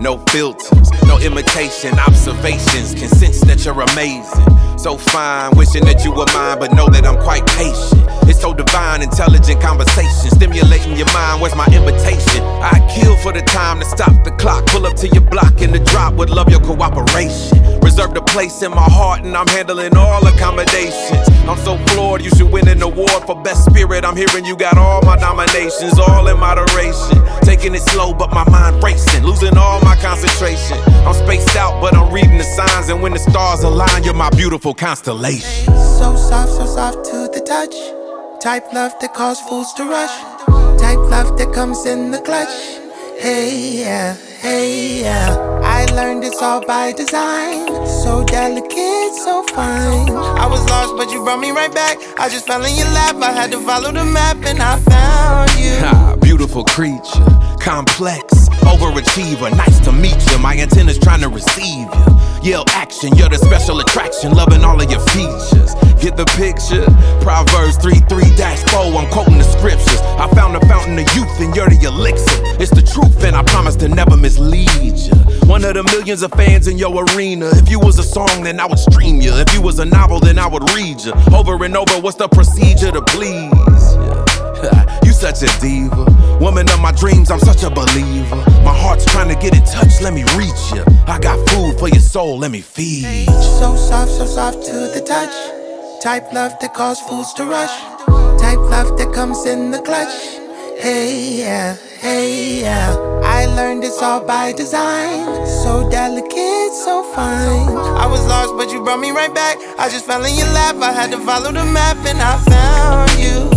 no filters, no imitation, observations, can sense that you're amazing. So fine, wishing that you were mine, but know that I'm quite patient. It's so divine, intelligent conversation, stimulating your mind, where's my invitation? I'd kill for the time to stop the clock, pull up to your block in the drop, would love your cooperation. Reserved a place in my heart and I'm handling all accommodations. I'm so floored, you should win an award for best spirit. I'm hearing you got all my nominations, all in moderation. Taking it slow, but my mind racing, losing all my concentration. I'm spaced out, but I'm reading the signs, and when the stars align, you're my beautiful constellation. So soft to the touch. Type love that cause fools to rush. Type love that comes in the clutch. Hey yeah, hey yeah. I learned it's all by design. So delicate, so fine. I was lost, but you brought me right back. I just fell in your lap. I had to follow the map, and I found you. Beautiful creature, complex, overachiever. Nice to meet you. My antenna's trying to receive you. Yell action, you're the special attraction. Loving all of your features. Get the picture? Proverbs 3:3-4. I'm quoting the scriptures. I found the fountain of youth, and you're the elixir. It's the truth, and I promise to never mislead you. One of the millions of fans in your arena. If you was a song, then I would stream you. If you was a novel, then I would read you. Over and over, what's the procedure to please you? You such a diva, woman of my dreams, I'm such a believer. My heart's trying to get in touch, let me reach you. I got food for your soul, let me feed you. So soft to the touch. Type love that cause fools to rush. Type love that comes in the clutch. Hey yeah, hey yeah. I learned it's all by design. So delicate, so fine. I was lost, but you brought me right back. I just fell in your lap. I had to follow the map, and I found you.